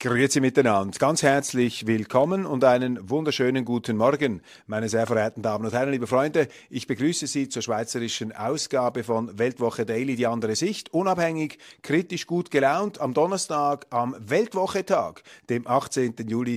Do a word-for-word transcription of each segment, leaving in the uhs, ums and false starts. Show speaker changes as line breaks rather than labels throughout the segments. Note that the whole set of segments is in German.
Grüezi miteinander. Ganz herzlich willkommen und einen wunderschönen guten Morgen, meine sehr verehrten Damen und Herren, liebe Freunde. Ich begrüße Sie zur schweizerischen Ausgabe von Weltwoche Daily, die andere Sicht. Unabhängig, kritisch, gut gelaunt am Donnerstag, am Weltwochetag, dem achtzehnten Juli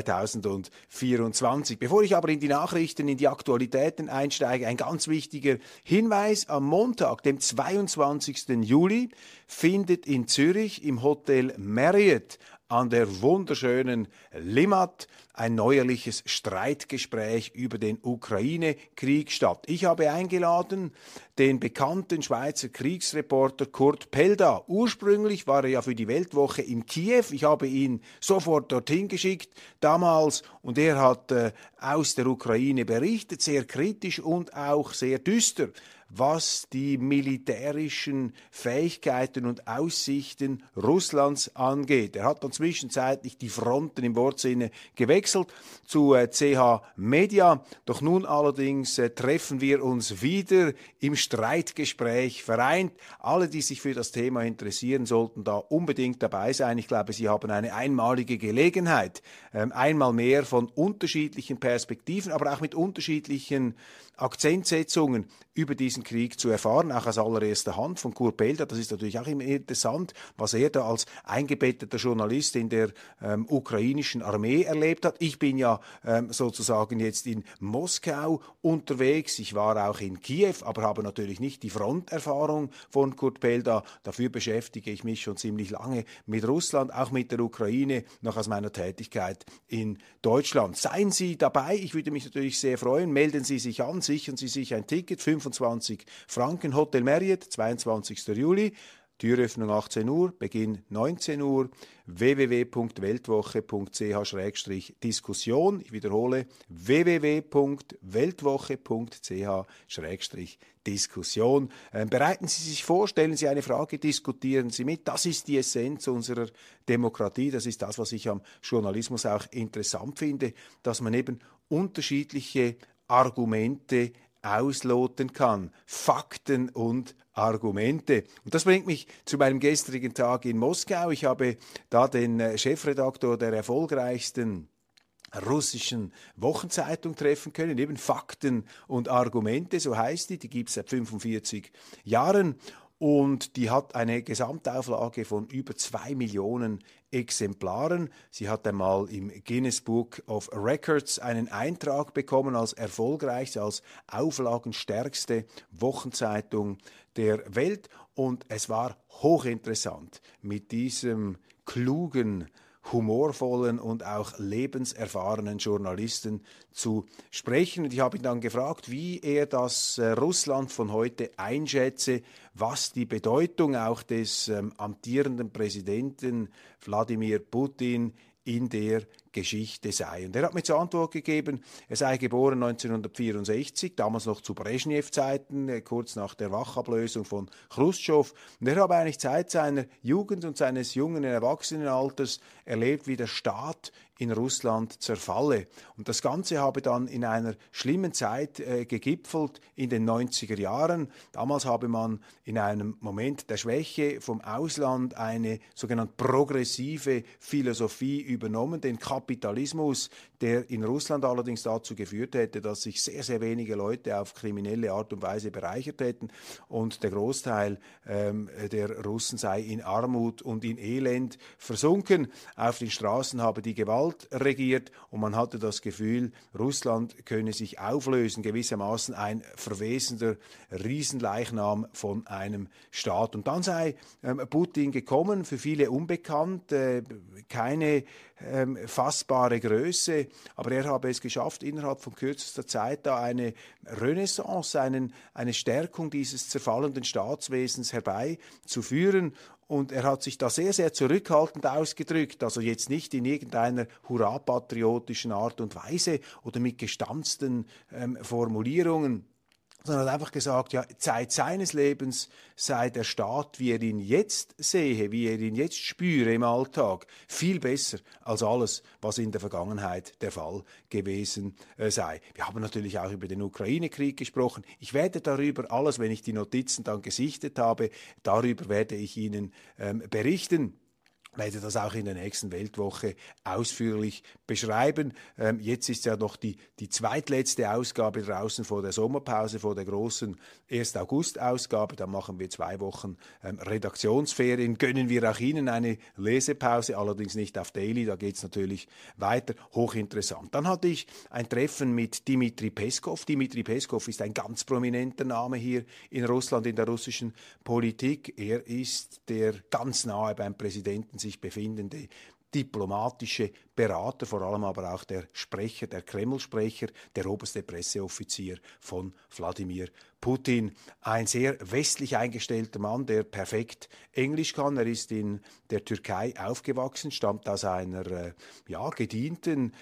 zweitausendvierundzwanzig. Bevor ich aber in die Nachrichten, in die Aktualitäten einsteige, ein ganz wichtiger Hinweis. Am Montag, dem zweiundzwanzigsten Juli, findet in Zürich im Hotel Marriott an der wunderschönen Limmat ein neuerliches Streitgespräch über den Ukraine-Krieg statt. Ich habe eingeladen den bekannten Schweizer Kriegsreporter Kurt Pelda. Ursprünglich war er ja für die Weltwoche in Kiew. Ich habe ihn sofort dorthin geschickt damals und er hat äh, aus der Ukraine berichtet, sehr kritisch und auch sehr düster, was die militärischen Fähigkeiten und Aussichten Russlands angeht. Er hat dann zwischenzeitlich die Fronten im Wortsinne gewechselt zu äh, C H Media. Doch nun allerdings äh, treffen wir uns wieder im Streitgespräch vereint. Alle, die sich für das Thema interessieren, sollten da unbedingt dabei sein. Ich glaube, Sie haben eine einmalige Gelegenheit, ähm, einmal mehr von unterschiedlichen Perspektiven, aber auch mit unterschiedlichen Akzentsetzungen über diesen Krieg zu erfahren, auch aus allererster Hand von Kurt Pelda. Das ist natürlich auch immer interessant, was er da als eingebetteter Journalist in der ähm, ukrainischen Armee erlebt hat. Ich bin ja ähm, sozusagen jetzt in Moskau unterwegs. Ich war auch in Kiew, aber habe natürlich nicht die Fronterfahrung von Kurt Pelda. Dafür beschäftige ich mich schon ziemlich lange mit Russland, auch mit der Ukraine, noch aus meiner Tätigkeit in Deutschland. Seien Sie dabei, ich würde mich natürlich sehr freuen. Melden Sie sich an, sichern Sie sich ein Ticket, fünfundzwanzig Franken, Hotel Marriott, zweiundzwanzigsten Juli, Türöffnung achtzehn Uhr, Beginn neunzehn Uhr, w w w punkt weltwoche punkt c h schrägstrich diskussion. Ich wiederhole, w w w punkt weltwoche punkt c h schrägstrich diskussion. Ähm, bereiten Sie sich vor, stellen Sie eine Frage, diskutieren Sie mit. Das ist die Essenz unserer Demokratie. Das ist das, was ich am Journalismus auch interessant finde, dass man eben unterschiedliche Argumente ausloten kann. Fakten und Argumente. Und das bringt mich zu meinem gestrigen Tag in Moskau. Ich habe da den Chefredaktor der erfolgreichsten russischen Wochenzeitung treffen können, eben Fakten und Argumente, so heißt die, die gibt es seit fünfundvierzig Jahren. Und die hat eine Gesamtauflage von über zwei Millionen Exemplaren. Sie hat einmal im Guinness Book of Records einen Eintrag bekommen als erfolgreichste, als auflagenstärkste Wochenzeitung der Welt. Und es war hochinteressant, mit diesem klugen, humorvollen und auch lebenserfahrenen Journalisten zu sprechen. Und ich habe ihn dann gefragt, wie er das äh, Russland von heute einschätze, was die Bedeutung auch des ähm, amtierenden Präsidenten Wladimir Putin in der Geschichte sei. Und er hat mir zur Antwort gegeben, er sei geboren neunzehnhundertvierundsechzig, damals noch zu Brezhnev-Zeiten, äh, kurz nach der Wachablösung von Chruschtschow. Und er habe eigentlich Zeit seiner Jugend und seines jungen Erwachsenenalters erlebt, wie der Staat in Russland zerfalle. Und das Ganze habe dann in einer schlimmen Zeit äh, gegipfelt in den neunziger Jahren. Damals habe man in einem Moment der Schwäche vom Ausland eine sogenannte progressive Philosophie übernommen, den Kapitalismus, der in Russland allerdings dazu geführt hätte, dass sich sehr, sehr wenige Leute auf kriminelle Art und Weise bereichert hätten und der Großteil ähm, der Russen sei in Armut und in Elend versunken. Auf den Straßen habe die Gewalt regiert und man hatte das Gefühl, Russland könne sich auflösen, gewissermaßen ein verwesender Riesenleichnam von einem Staat. Und dann sei ähm, Putin gekommen, für viele unbekannt, äh, keine ähm, fassbare Größe, aber er habe es geschafft, innerhalb von kürzester Zeit da eine Renaissance, einen, eine Stärkung dieses zerfallenden Staatswesens herbeizuführen. Und er hat sich da sehr, sehr zurückhaltend ausgedrückt, also jetzt nicht in irgendeiner hurra-patriotischen Art und Weise oder mit gestanzten ähm, Formulierungen, sondern hat einfach gesagt, ja, Zeit seines Lebens sei der Staat, wie er ihn jetzt sehe, wie er ihn jetzt spüre im Alltag, viel besser als alles, was in der Vergangenheit der Fall gewesen äh, sei. Wir haben natürlich auch über den Ukraine-Krieg gesprochen. Ich werde darüber alles, wenn ich die Notizen dann gesichtet habe, darüber werde ich Ihnen ähm, berichten. werde das auch in der nächsten Weltwoche ausführlich beschreiben. Ähm, jetzt ist ja noch die, die zweitletzte Ausgabe draußen vor der Sommerpause, vor der großen ersten August-Ausgabe. Da machen wir zwei Wochen ähm, Redaktionsferien. Gönnen wir auch Ihnen eine Lesepause, allerdings nicht auf Daily, da geht es natürlich weiter. Hochinteressant. Dann hatte ich ein Treffen mit Dmitri Peskov. Dmitri Peskov ist ein ganz prominenter Name hier in Russland, in der russischen Politik. Er ist der ganz nahe beim Präsidenten sich befindende diplomatische Berater, vor allem aber auch der Sprecher, der Kreml-Sprecher, der oberste Presseoffizier von Wladimir Putin. Ein sehr westlich eingestellter Mann, der perfekt Englisch kann. Er ist in der Türkei aufgewachsen, stammt aus einer äh, ja, gedienten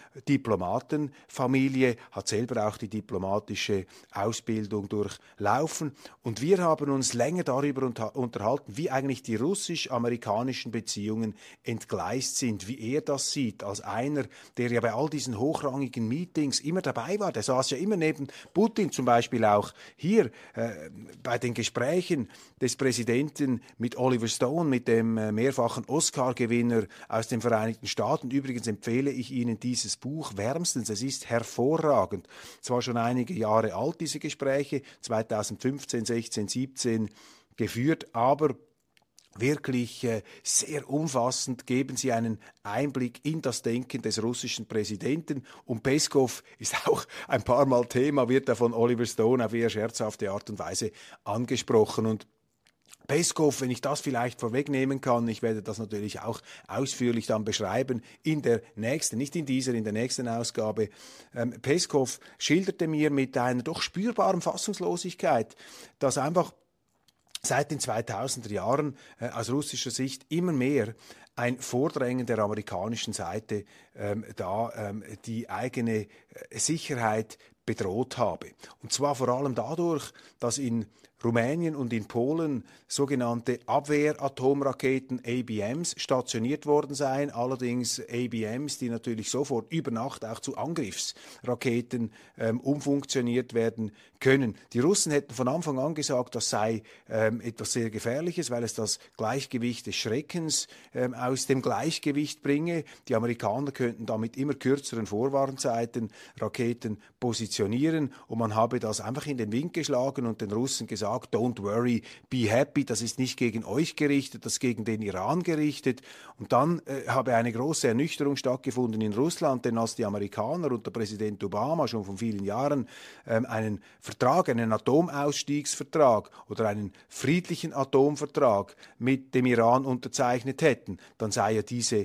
Diplomatenfamilie, hat selber auch die diplomatische Ausbildung durchlaufen. Und wir haben uns länger darüber unter- unterhalten, wie eigentlich die russisch-amerikanischen Beziehungen entgleist sind, wie er das sieht, als einer, der ja bei all diesen hochrangigen Meetings immer dabei war. Der saß ja immer neben Putin, zum Beispiel auch hier äh, bei den Gesprächen des Präsidenten mit Oliver Stone, mit dem äh, mehrfachen Oscar-Gewinner aus den Vereinigten Staaten. Übrigens empfehle ich Ihnen dieses Buch wärmstens. Es ist hervorragend. Zwar schon einige Jahre alt, diese Gespräche, zweitausendfünfzehn, sechzehn, siebzehn geführt, aber wirklich äh, sehr umfassend, geben sie einen Einblick in das Denken des russischen Präsidenten. Und Peskov ist auch ein paar Mal Thema, wird da von Oliver Stone auf eher scherzhafte Art und Weise angesprochen. Und Peskov, wenn ich das vielleicht vorwegnehmen kann, ich werde das natürlich auch ausführlich dann beschreiben in der nächsten, nicht in dieser, in der nächsten Ausgabe. Ähm, Peskov schilderte mir mit einer doch spürbaren Fassungslosigkeit, dass einfach seit den zweitausender Jahren äh, aus russischer Sicht immer mehr ein Vordrängen der amerikanischen Seite ähm, da ähm, die eigene äh, Sicherheit bedroht habe. Und zwar vor allem dadurch, dass in Rumänien und in Polen sogenannte Abwehr-Atomraketen A B Ms stationiert worden seien, allerdings A B Ms, die natürlich sofort über Nacht auch zu Angriffsraketen ähm, umfunktioniert werden können. Die Russen hätten von Anfang an gesagt, das sei ähm, etwas sehr Gefährliches, weil es das Gleichgewicht des Schreckens ähm, aus dem Gleichgewicht bringe. Die Amerikaner könnten damit immer kürzeren Vorwarnzeiten Raketen positionieren und man habe das einfach in den Wind geschlagen und den Russen gesagt, don't worry, be happy, das ist nicht gegen euch gerichtet, das ist gegen den Iran gerichtet. Und dann äh, habe eine große Ernüchterung stattgefunden in Russland, denn als die Amerikaner unter Präsident Obama schon vor vielen Jahren ähm, einen Vertrag, einen Atomausstiegsvertrag oder einen friedlichen Atomvertrag mit dem Iran unterzeichnet hätten, dann sei ja diese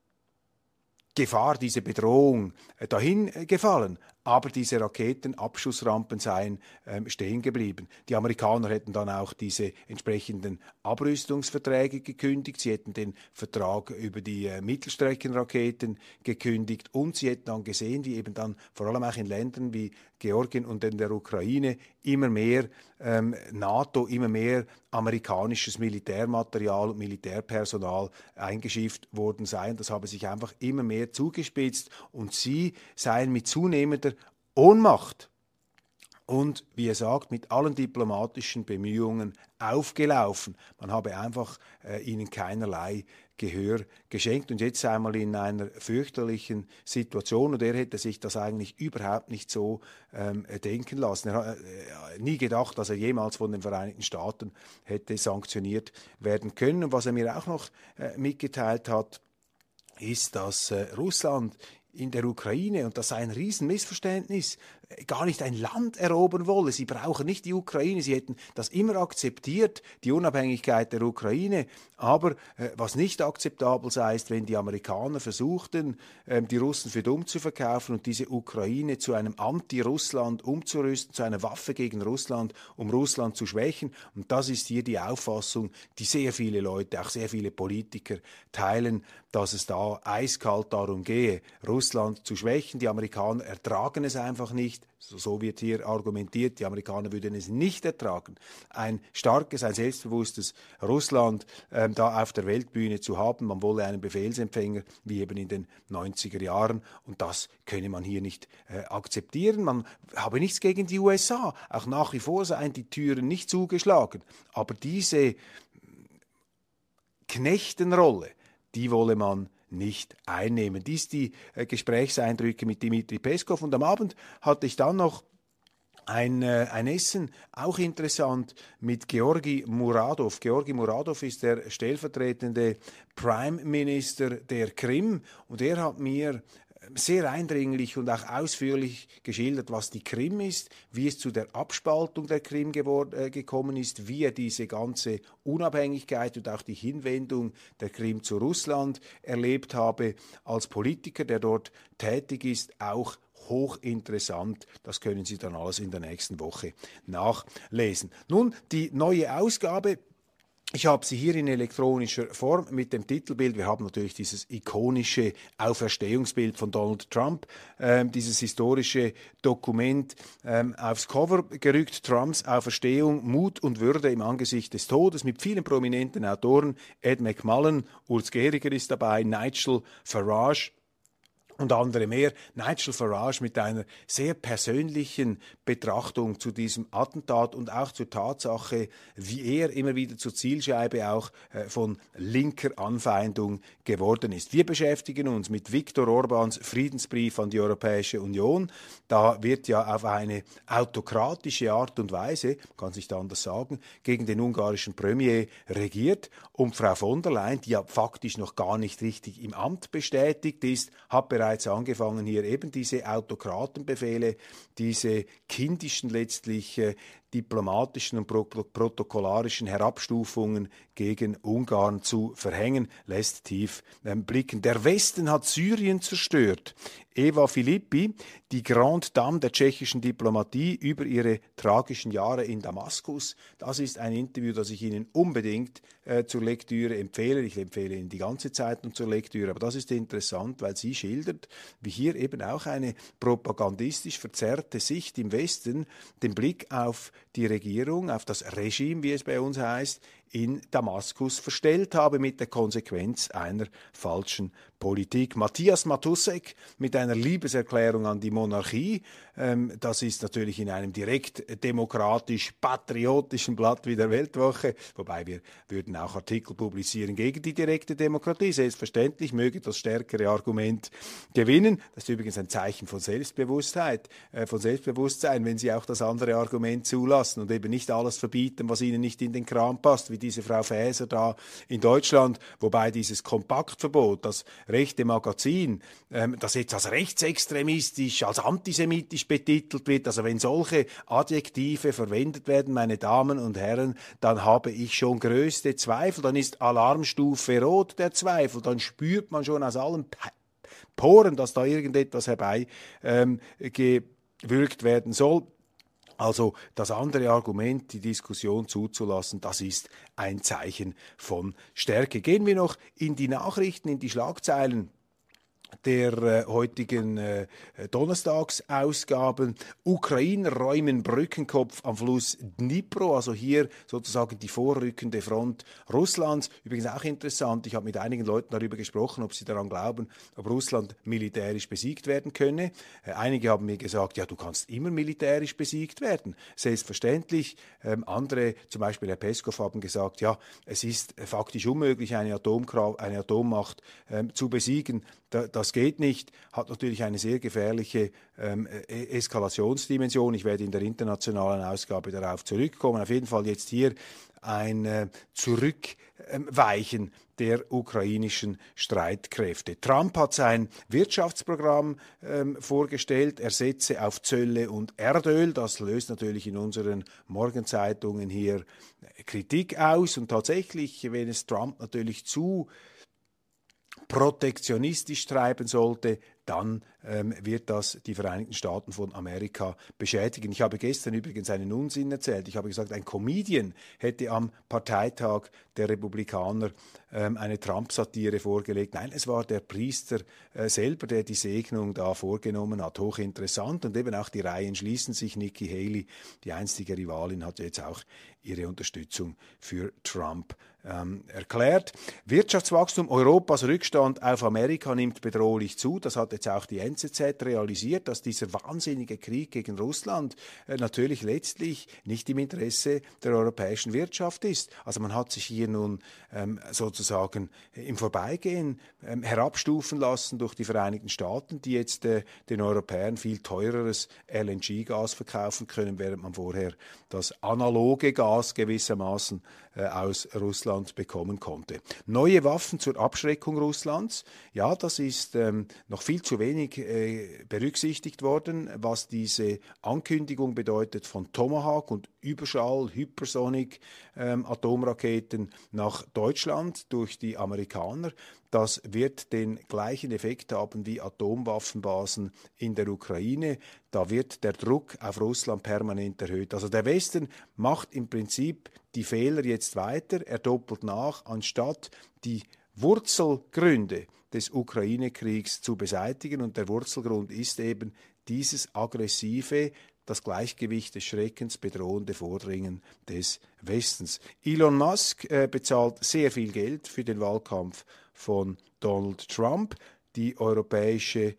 Gefahr, diese Bedrohung äh, dahin äh, gefallen. Aber diese Raketenabschussrampen seien ähm, stehen geblieben. Die Amerikaner hätten dann auch diese entsprechenden Abrüstungsverträge gekündigt. Sie hätten den Vertrag über die äh, Mittelstreckenraketen gekündigt und sie hätten dann gesehen, wie eben dann vor allem auch in Ländern wie Georgien und in der Ukraine immer mehr ähm, NATO, immer mehr amerikanisches Militärmaterial und Militärpersonal eingeschifft worden seien. Das habe sich einfach immer mehr zugespitzt und sie seien mit zunehmender Ohnmacht und, wie er sagt, mit allen diplomatischen Bemühungen aufgelaufen. Man habe einfach äh, ihnen keinerlei Gehör geschenkt und jetzt einmal in einer fürchterlichen Situation und er hätte sich das eigentlich überhaupt nicht so ähm, denken lassen. Er hat äh, nie gedacht, dass er jemals von den Vereinigten Staaten hätte sanktioniert werden können. Und was er mir auch noch äh, mitgeteilt hat, ist, dass äh, Russland in der Ukraine, und das sei ein Riesenmissverständnis, gar nicht ein Land erobern wolle. Sie brauchen nicht die Ukraine. Sie hätten das immer akzeptiert, die Unabhängigkeit der Ukraine. Aber äh, was nicht akzeptabel sei, ist, wenn die Amerikaner versuchten, äh, die Russen für dumm zu verkaufen und diese Ukraine zu einem Anti-Russland umzurüsten, zu einer Waffe gegen Russland, um Russland zu schwächen. Und das ist hier die Auffassung, die sehr viele Leute, auch sehr viele Politiker teilen, dass es da eiskalt darum gehe, Russland zu schwächen. Die Amerikaner ertragen es einfach nicht. So wird hier argumentiert, die Amerikaner würden es nicht ertragen, ein starkes, ein selbstbewusstes Russland ähm, da auf der Weltbühne zu haben. Man wolle einen Befehlsempfänger, wie eben in den neunziger Jahren. Und das könne man hier nicht äh, akzeptieren. Man habe nichts gegen die U S A. Auch nach wie vor seien die Türen nicht zugeschlagen. Aber diese Knechtenrolle, die wolle man nicht einnehmen. Dies die äh, Gesprächseindrücke mit Dmitri Peskov. Und am Abend hatte ich dann noch Ein, äh, ein Essen, auch interessant, mit Georgi Muradov. Georgi Muradov ist der stellvertretende Prime Minister der Krim und er hat mir sehr eindringlich und auch ausführlich geschildert, was die Krim ist, wie es zu der Abspaltung der Krim äh, gekommen ist, wie er diese ganze Unabhängigkeit und auch die Hinwendung der Krim zu Russland erlebt habe als Politiker, der dort tätig ist, auch hochinteressant. Das können Sie dann alles in der nächsten Woche nachlesen. Nun, die neue Ausgabe. Ich habe sie hier in elektronischer Form mit dem Titelbild. Wir haben natürlich dieses ikonische Auferstehungsbild von Donald Trump, ähm, dieses historische Dokument ähm, aufs Cover gerückt. Trumps Auferstehung, Mut und Würde im Angesicht des Todes mit vielen prominenten Autoren. Ed McMullen, Urs Gehriger ist dabei, Nigel Farage und andere mehr. Nigel Farage mit einer sehr persönlichen Betrachtung zu diesem Attentat und auch zur Tatsache, wie er immer wieder zur Zielscheibe auch äh, von linker Anfeindung geworden ist. Wir beschäftigen uns mit Viktor Orbáns Friedensbrief an die Europäische Union. Da wird ja auf eine autokratische Art und Weise, kann sich da anders sagen, gegen den ungarischen Premier regiert. Und Frau von der Leyen, die ja faktisch noch gar nicht richtig im Amt bestätigt ist, hat bereits angefangen, hier eben diese Autokratenbefehle, diese kindischen letztlich äh, diplomatischen und pro protokollarischen Herabstufungen gegen Ungarn zu verhängen, lässt tief ähm, blicken. Der Westen hat Syrien zerstört. Eva Filippi, die Grande Dame der tschechischen Diplomatie, über ihre tragischen Jahre in Damaskus. Das ist ein Interview, das ich Ihnen unbedingt äh, zur Lektüre empfehle. Ich empfehle Ihnen die ganze Zeitung zur Lektüre, aber das ist interessant, weil sie schildert, wie hier eben auch eine propagandistisch verzerrte Sicht im Westen den Blick auf die Regierung, auf das Regime, wie es bei uns heißt, in Damaskus verstellt habe, mit der Konsequenz einer falschen Politik. Matthias Matussek mit einer Liebeserklärung an die Monarchie. Ähm, das ist natürlich in einem direkt demokratisch-patriotischen Blatt wie der Weltwoche, wobei wir würden auch Artikel publizieren gegen die direkte Demokratie. Selbstverständlich möge das stärkere Argument gewinnen. Das ist übrigens ein Zeichen von Selbstbewusstheit, äh, von Selbstbewusstsein, wenn Sie auch das andere Argument zulassen und eben nicht alles verbieten, was Ihnen nicht in den Kram passt, wie diese Frau Faeser da in Deutschland, wobei dieses Kompaktverbot, das rechte Magazin, ähm, das jetzt als rechtsextremistisch, als antisemitisch betitelt wird, also wenn solche Adjektive verwendet werden, meine Damen und Herren, dann habe ich schon größte Zweifel, dann ist Alarmstufe rot der Zweifel, dann spürt man schon aus allen Poren, dass da irgendetwas herbei ähm, gewirkt werden soll. Also das andere Argument, die Diskussion zuzulassen, das ist ein Zeichen von Stärke. Gehen wir noch in die Nachrichten, in die Schlagzeilen der äh, heutigen äh, Donnerstagsausgaben. Ukrainer räumen Brückenkopf am Fluss Dnipro, also hier sozusagen die vorrückende Front Russlands. Übrigens auch interessant, ich habe mit einigen Leuten darüber gesprochen, ob sie daran glauben, ob Russland militärisch besiegt werden könne. Äh, einige haben mir gesagt, ja, du kannst immer militärisch besiegt werden. Selbstverständlich. Ähm, andere, zum Beispiel Herr Peskov, haben gesagt, ja, es ist äh, faktisch unmöglich, eine, Atomkraft, eine Atommacht ähm, zu besiegen. Da, das geht nicht, hat natürlich eine sehr gefährliche ähm, Eskalationsdimension. Ich werde in der internationalen Ausgabe darauf zurückkommen. Auf jeden Fall jetzt hier ein äh, Zurückweichen der ukrainischen Streitkräfte. Trump hat sein Wirtschaftsprogramm ähm, vorgestellt. Er setze auf Zölle und Erdöl. Das löst natürlich in unseren Morgenzeitungen hier Kritik aus. Und tatsächlich, wenn es Trump natürlich zu protektionistisch treiben sollte, dann ähm, wird das die Vereinigten Staaten von Amerika beschädigen. Ich habe gestern übrigens einen Unsinn erzählt. Ich habe gesagt, ein Comedian hätte am Parteitag der Republikaner ähm, eine Trump-Satire vorgelegt. Nein, es war der Priester äh, selber, der die Segnung da vorgenommen hat. Hochinteressant. Und eben auch die Reihen schließen sich. Nikki Haley, die einstige Rivalin, hat jetzt auch ihre Unterstützung für Trump ähm, erklärt. Wirtschaftswachstum, Europas Rückstand auf Amerika nimmt bedrohlich zu. Das hat jetzt auch die N Z Z realisiert, dass dieser wahnsinnige Krieg gegen Russland äh, natürlich letztlich nicht im Interesse der europäischen Wirtschaft ist. Also man hat sich hier nun ähm, sozusagen im Vorbeigehen ähm, herabstufen lassen durch die Vereinigten Staaten, die jetzt äh, den Europäern viel teureres L N G-Gas verkaufen können, während man vorher das analoge Gas gewissermaßen äh, aus Russland bekommen konnte. Neue Waffen zur Abschreckung Russlands, ja, das ist ähm, noch viel zu wenig äh, berücksichtigt worden, was diese Ankündigung bedeutet von Tomahawk und Überschall, Hypersonic ähm, Atomraketen nach Deutschland durch die Amerikaner. Das wird den gleichen Effekt haben wie Atomwaffenbasen in der Ukraine. Da wird der Druck auf Russland permanent erhöht. Also der Westen macht im Prinzip die Fehler jetzt weiter. Er doppelt nach, anstatt die Wurzelgründe des Ukraine-Kriegs zu beseitigen. Und der Wurzelgrund ist eben dieses aggressive, das Gleichgewicht des Schreckens bedrohende Vordringen des Westens. Elon Musk äh, bezahlt sehr viel Geld für den Wahlkampf von Donald Trump. Die europäische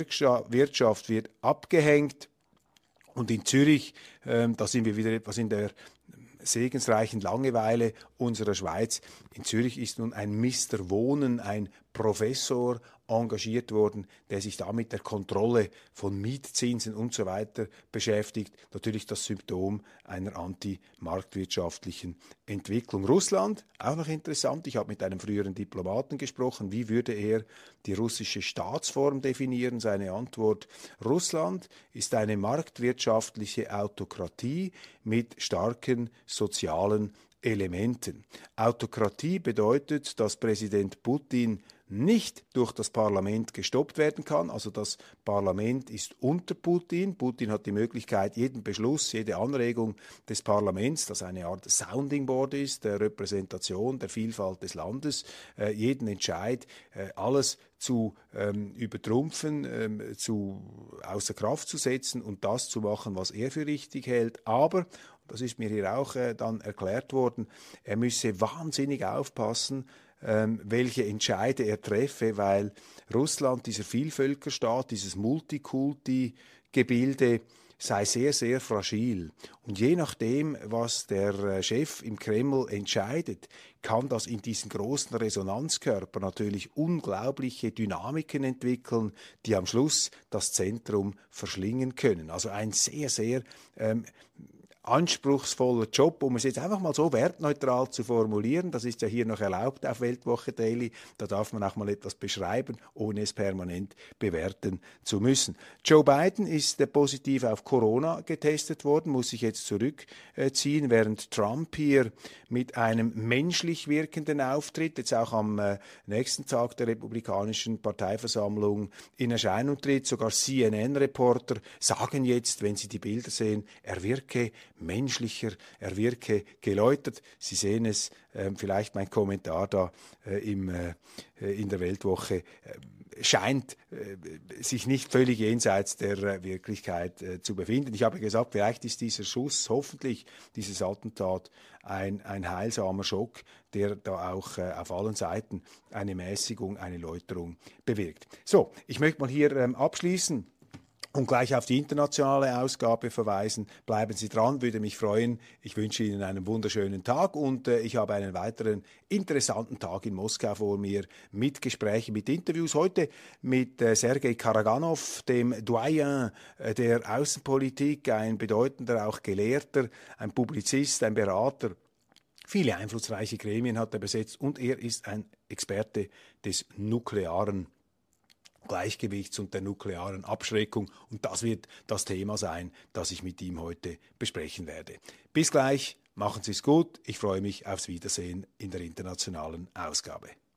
Wirtschaft wird abgehängt. Und in Zürich, äh, da sind wir wieder etwas in der segensreichen Langeweile unserer Schweiz. In Zürich ist nun ein Mister Wohnen, ein Professor engagiert worden, der sich da mit der Kontrolle von Mietzinsen und so weiter beschäftigt. Natürlich das Symptom einer antimarktwirtschaftlichen Entwicklung. Russland, auch noch interessant, ich habe mit einem früheren Diplomaten gesprochen, wie würde er die russische Staatsform definieren? Seine Antwort: Russland ist eine marktwirtschaftliche Autokratie mit starken sozialen Elementen. Autokratie bedeutet, dass Präsident Putin nicht durch das Parlament gestoppt werden kann. Also das Parlament ist unter Putin. Putin hat die Möglichkeit, jeden Beschluss, jede Anregung des Parlaments, das eine Art Sounding Board ist, der Repräsentation der Vielfalt des Landes, äh, jeden Entscheid, äh, alles zu ähm, übertrumpfen, ähm, zu außer Kraft zu setzen und das zu machen, was er für richtig hält. Aber, das ist mir hier auch äh, dann erklärt worden, er müsse wahnsinnig aufpassen, ähm, welche Entscheide er treffe, weil Russland, dieser Vielvölkerstaat, dieses Multikulti-Gebilde, sei sehr, sehr fragil. Und je nachdem, was der Chef im Kreml entscheidet, kann das in diesen großen Resonanzkörper natürlich unglaubliche Dynamiken entwickeln, die am Schluss das Zentrum verschlingen können. Also ein sehr, sehr ähm, anspruchsvoller Job, um es jetzt einfach mal so wertneutral zu formulieren. Das ist ja hier noch erlaubt auf Weltwoche Daily. Da darf man auch mal etwas beschreiben, ohne es permanent bewerten zu müssen. Joe Biden ist äh, positiv auf Corona getestet worden, muss sich jetzt zurückziehen, äh, während Trump hier mit einem menschlich wirkenden Auftritt, jetzt auch am äh, nächsten Tag der Republikanischen Parteiversammlung in Erscheinung tritt. Sogar C N N-Reporter sagen jetzt, wenn sie die Bilder sehen, er wirke menschlicher, er wirke geläutert. Sie sehen es, äh, vielleicht mein Kommentar da äh, im, äh, in der Weltwoche äh, scheint äh, sich nicht völlig jenseits der äh, Wirklichkeit äh, zu befinden. Ich habe gesagt, vielleicht ist dieser Schuss, hoffentlich dieses Attentat, ein, ein heilsamer Schock, der da auch äh, auf allen Seiten eine Mäßigung, eine Läuterung bewirkt. So, ich möchte mal hier ähm, abschließen und gleich auf die internationale Ausgabe verweisen. Bleiben Sie dran, würde mich freuen. Ich wünsche Ihnen einen wunderschönen Tag und äh, ich habe einen weiteren interessanten Tag in Moskau vor mir mit Gesprächen, mit Interviews. Heute mit äh, Sergei Karaganov, dem Doyen äh, der Außenpolitik, ein bedeutender, auch Gelehrter, ein Publizist, ein Berater. Viele einflussreiche Gremien hat er besetzt und er ist ein Experte des nuklearen Gleichgewichts und der nuklearen Abschreckung. Und das wird das Thema sein, das ich mit ihm heute besprechen werde. Bis gleich, machen Sie es gut. Ich freue mich aufs Wiedersehen in der internationalen Ausgabe.